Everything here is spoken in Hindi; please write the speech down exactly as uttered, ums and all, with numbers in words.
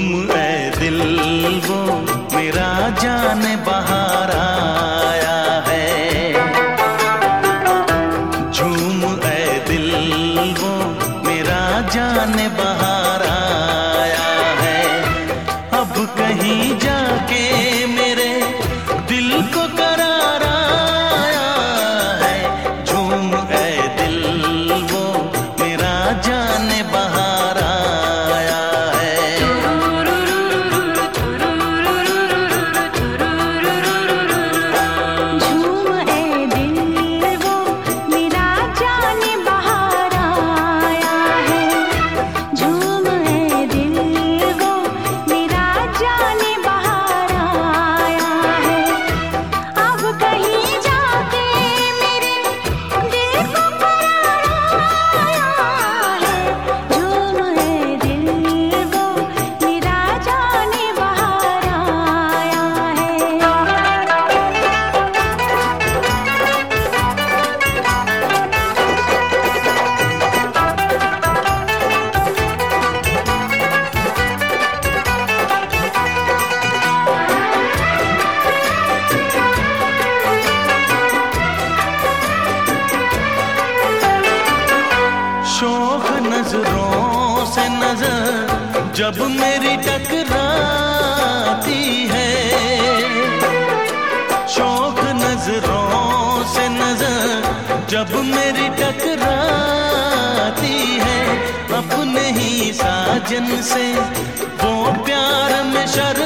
झूम ऐ दिल वो मेरा जान बहार आया है। झूम ऐ दिल वो मेरा जान बहार आया है। अब कहीं जाके मेरे दिल को करार आया है। झूम ऐ दिल वो मेरा जान बहार आया है। झूम ऐ दिल वो मेरा जान बहार आया है। झूम ऐ दिल वो मेरा जान बहार आया है। अब कहीं जाके मेरे दिल को करार आया है। झूम ऐ दिल वो मेरा जान बहार आया है। शौक नजरों से नजर जब मेरी टकराती है। शौक नजरों से नजर जब मेरी टकराती है। अपने ही साजन से वो प्यार में शर्म